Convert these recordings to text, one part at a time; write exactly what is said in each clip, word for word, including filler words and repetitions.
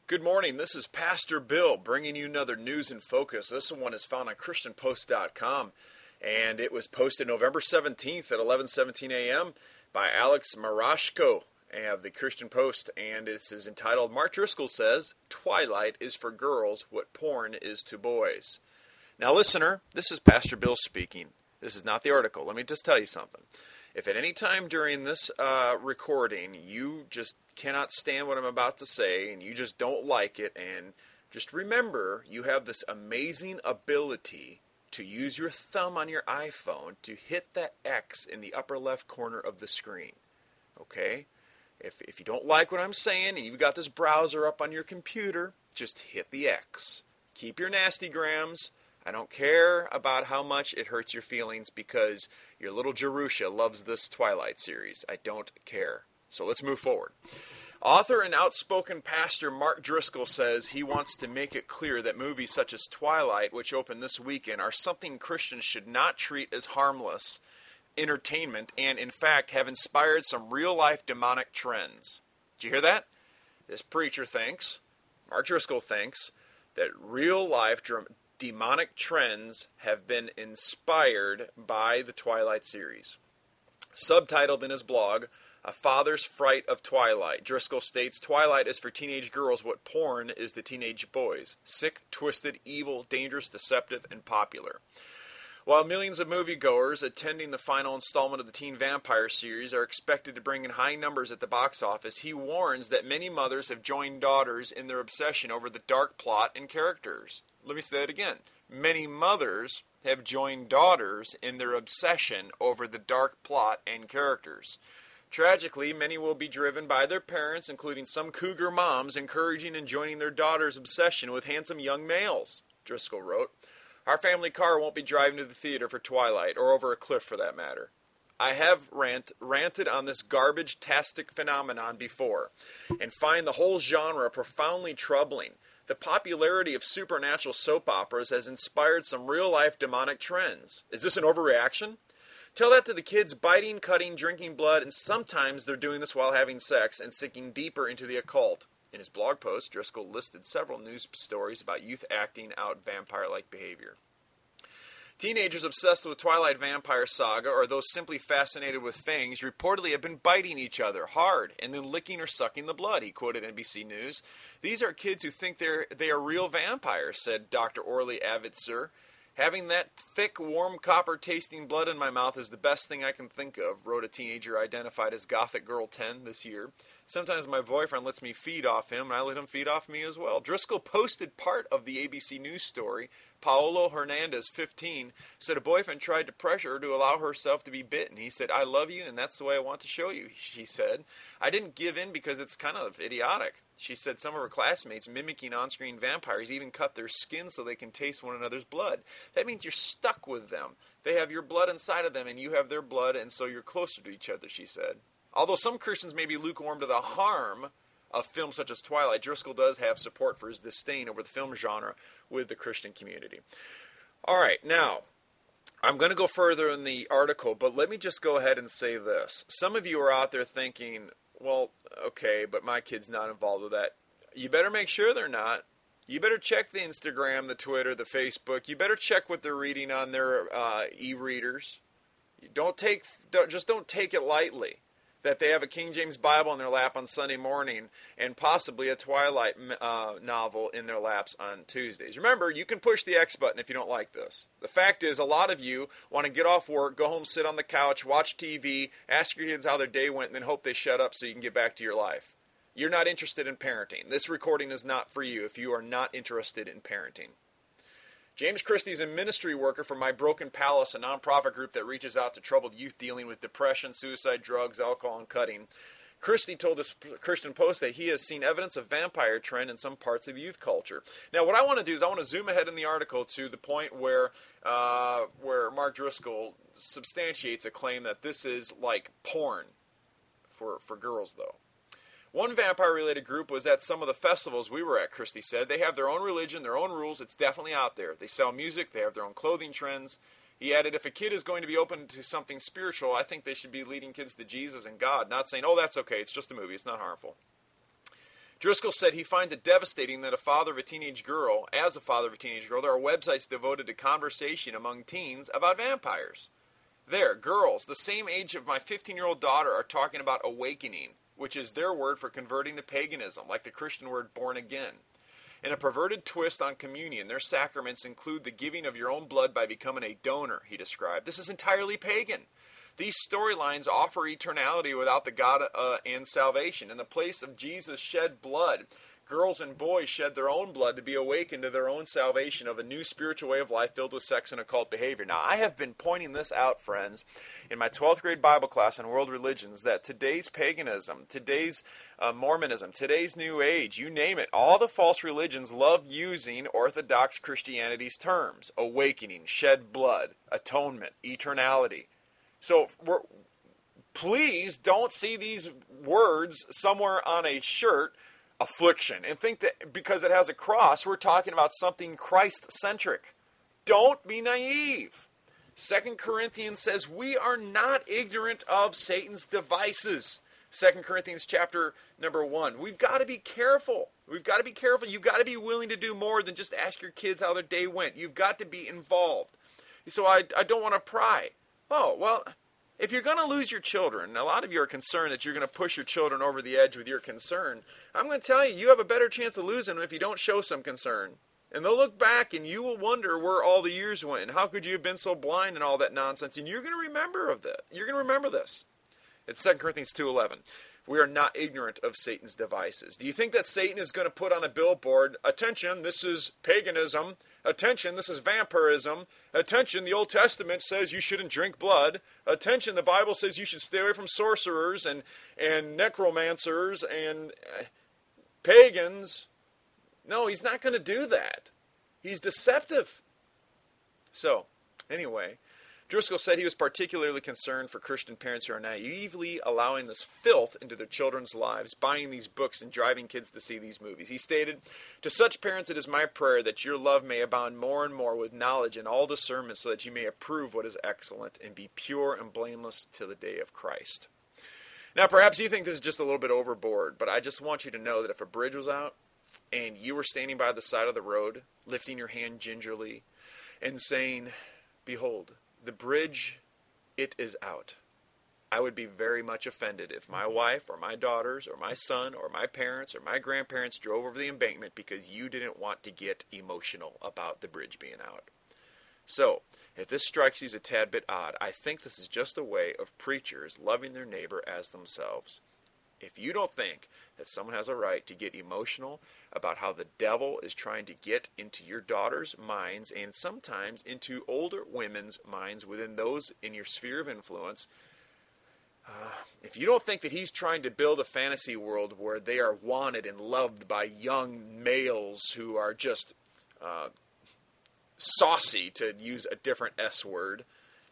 Good morning, this is Pastor Bill bringing you another News in Focus. This one is found on Christian Post dot com, and it was posted November seventeenth at eleven seventeen a.m. by Alex Marashko of the Christian Post, and this is entitled, Mark Driscoll Says, Twilight is for Girls What Porn is to Boys. Now listener, this is Pastor Bill speaking. This is not the article. Let me just tell you something. If at any time during this uh, recording you just cannot stand what I'm about to say and you just don't like it, and just remember you have this amazing ability to use your thumb on your iPhone to hit that X in the upper left corner of the screen. Okay? If, if you don't like what I'm saying and you've got this browser up on your computer, just hit the X. Keep your nasty grams. I don't care about how much it hurts your feelings because your little Jerusha loves this Twilight series. I don't care. So let's move forward. Author and outspoken pastor Mark Driscoll says he wants to make it clear that movies such as Twilight, which opened this weekend, are something Christians should not treat as harmless entertainment and, in fact, have inspired some real-life demonic trends. Did you hear that? This preacher thinks, Mark Driscoll thinks, that real-life dr- demonic trends have been inspired by the Twilight series. Subtitled in his blog, A Father's Fright of Twilight, Driscoll states, Twilight is for teenage girls what porn is to teenage boys. Sick, twisted, evil, dangerous, deceptive, and popular. While millions of moviegoers attending the final installment of the Teen Vampire series are expected to bring in high numbers at the box office, he warns that many mothers have joined daughters in their obsession over the dark plot and characters. Let me say that again. Many mothers have joined daughters in their obsession over the dark plot and characters. Tragically, many will be driven by their parents, including some cougar moms, encouraging and joining their daughter's obsession with handsome young males, Driscoll wrote. Our family car won't be driving to the theater for Twilight, or over a cliff for that matter. I have rant, ranted on this garbage-tastic phenomenon before, and find the whole genre profoundly troubling. The popularity of supernatural soap operas has inspired some real-life demonic trends. Is this an overreaction? Tell that to the kids biting, cutting, drinking blood, and sometimes they're doing this while having sex and sinking deeper into the occult. In his blog post, Driscoll listed several news stories about youth acting out vampire-like behavior. Teenagers obsessed with Twilight Vampire Saga, or those simply fascinated with fangs, reportedly have been biting each other hard and then licking or sucking the blood, he quoted N B C News. These are kids who think they're, they are real vampires, said Doctor Orly Avitzer. Having that thick, warm, copper-tasting blood in my mouth is the best thing I can think of, wrote a teenager identified as Gothic Girl ten this year. Sometimes my boyfriend lets me feed off him, and I let him feed off me as well. Driscoll posted part of the A B C News story. Paolo Hernandez, fifteen, said a boyfriend tried to pressure her to allow herself to be bitten. He said, I love you, and that's the way I want to show you, she said. I didn't give in because it's kind of idiotic. She said some of her classmates, mimicking on-screen vampires, even cut their skin so they can taste one another's blood. That means you're stuck with them. They have your blood inside of them, and you have their blood, and so you're closer to each other, she said. Although some Christians may be lukewarm to the harm of films such as Twilight, Driscoll does have support for his disdain over the film genre with the Christian community. All right, now, I'm going to go further in the article, but let me just go ahead and say this. Some of you are out there thinking, well, okay, but my kid's not involved with that. You better make sure they're not. You better check the Instagram, the Twitter, the Facebook. You better check what they're reading on their uh, e-readers. You don't take, don't, just don't take it lightly that they have a King James Bible in their lap on Sunday morning and possibly a Twilight uh, novel in their laps on Tuesdays. Remember, you can push the X button if you don't like this. The fact is, a lot of you want to get off work, go home, sit on the couch, watch T V, ask your kids how their day went, and then hope they shut up so you can get back to your life. You're not interested in parenting. This recording is not for you if you are not interested in parenting. James Christie is a ministry worker for My Broken Palace, a nonprofit group that reaches out to troubled youth dealing with depression, suicide, drugs, alcohol, and cutting. Christie told this Christian Post that he has seen evidence of vampire trend in some parts of the youth culture. Now, what I want to do is I want to zoom ahead in the article to the point where uh, where Mark Driscoll substantiates a claim that this is like porn for, for girls, though. One vampire-related group was at some of the festivals we were at, Christie said. They have their own religion, their own rules. It's definitely out there. They sell music. They have their own clothing trends. He added, if a kid is going to be open to something spiritual, I think they should be leading kids to Jesus and God, not saying, oh, that's okay, it's just a movie, it's not harmful. Driscoll said he finds it devastating that a father of a teenage girl, as a father of a teenage girl, there are websites devoted to conversation among teens about vampires. There, girls the same age of my fifteen-year-old daughter are talking about awakening, which is their word for converting to paganism, like the Christian word born again. In a perverted twist on communion, their sacraments include the giving of your own blood by becoming a donor, he described. This is entirely pagan. These storylines offer eternality without the God uh, and salvation. In the place of Jesus' shed blood, girls and boys shed their own blood to be awakened to their own salvation of a new spiritual way of life filled with sex and occult behavior. Now, I have been pointing this out, friends, in my twelfth grade Bible class on world religions, that today's paganism, today's uh, Mormonism, today's New Age, you name it, all the false religions love using Orthodox Christianity's terms: awakening, shed blood, atonement, eternality. So we're, please don't see these words somewhere on a shirt, affliction, and think that because it has a cross, we're talking about something Christ-centric. Don't be naive. Second Corinthians says we are not ignorant of Satan's devices. Second Corinthians chapter number one. We've got to be careful. We've got to be careful. You've got to be willing to do more than just ask your kids how their day went. You've got to be involved. So I, I don't want to pry. Oh, well, if you're going to lose your children, a lot of you are concerned that you're going to push your children over the edge with your concern. I'm going to tell you, you have a better chance of losing them if you don't show some concern. And they'll look back and you will wonder where all the years went and how could you have been so blind and all that nonsense. And you're going to remember of that. You're going to remember this. It's Second Corinthians two eleven. We are not ignorant of Satan's devices. Do you think that Satan is going to put on a billboard, attention, this is paganism, attention, this is vampirism, attention, the Old Testament says you shouldn't drink blood, attention, the Bible says you should stay away from sorcerers and, and necromancers and uh, pagans? No, he's not going to do that. He's deceptive. So, anyway, Driscoll said he was particularly concerned for Christian parents who are naively allowing this filth into their children's lives, buying these books and driving kids to see these movies. He stated, "To such parents it is my prayer that your love may abound more and more with knowledge and all discernment, so that you may approve what is excellent and be pure and blameless till the day of Christ." Now, perhaps you think this is just a little bit overboard, but I just want you to know that if a bridge was out and you were standing by the side of the road, lifting your hand gingerly and saying, "Behold, the bridge, it is out," I would be very much offended if my wife or my daughters or my son or my parents or my grandparents drove over the embankment because you didn't want to get emotional about the bridge being out. So, if this strikes you as a tad bit odd, I think this is just a way of preachers loving their neighbor as themselves. If you don't think that someone has a right to get emotional about how the devil is trying to get into your daughter's minds and sometimes into older women's minds within those in your sphere of influence, uh, if you don't think that he's trying to build a fantasy world where they are wanted and loved by young males who are just uh, saucy, to use a different S word,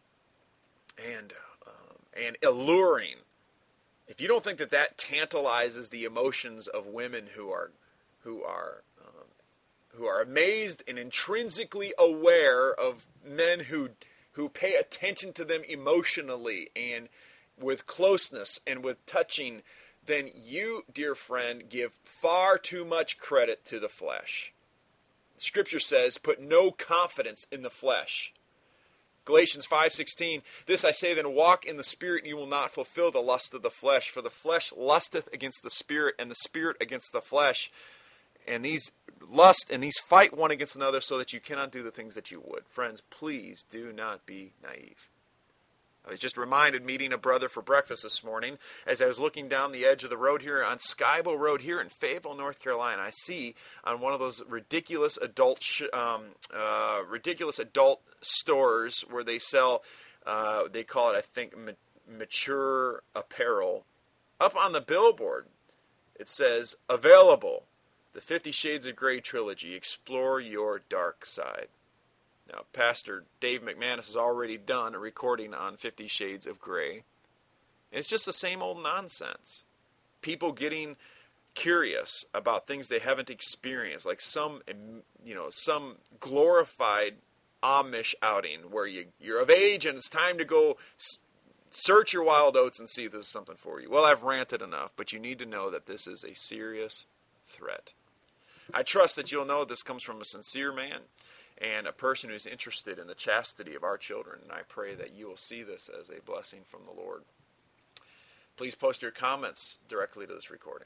and um, and alluring, if you don't think that that tantalizes the emotions of women who are who are um, who are amazed and intrinsically aware of men who who pay attention to them emotionally and with closeness and with touching, then you, dear friend, give far too much credit to the flesh. Scripture says, "Put no confidence in the flesh." Galatians five sixteen, "This I say then, walk in the Spirit, and you will not fulfill the lust of the flesh. For the flesh lusteth against the Spirit, and the Spirit against the flesh. And these lust and these fight one against another, so that you cannot do the things that you would." Friends, please do not be naive. I was just reminded, meeting a brother for breakfast this morning, as I was looking down the edge of the road here on Skybo Road here in Fayetteville, North Carolina. I see on one of those ridiculous adult sh- um, uh, ridiculous adult stores where they sell, uh, they call it, I think, ma- mature apparel. Up on the billboard, it says, "Available, the Fifty Shades of Grey trilogy. Explore your dark side." Now, Pastor Dave McManus has already done a recording on Fifty Shades of Grey. It's just the same old nonsense. People getting curious about things they haven't experienced, like some, you know, some glorified Amish outing where you, you're of age and it's time to go search your wild oats and see if this is something for you. Well, I've ranted enough, but you need to know that this is a serious threat. I trust that you'll know this comes from a sincere man and a person who's interested in the chastity of our children, and I pray that you will see this as a blessing from the Lord. Please post your comments directly to this recording.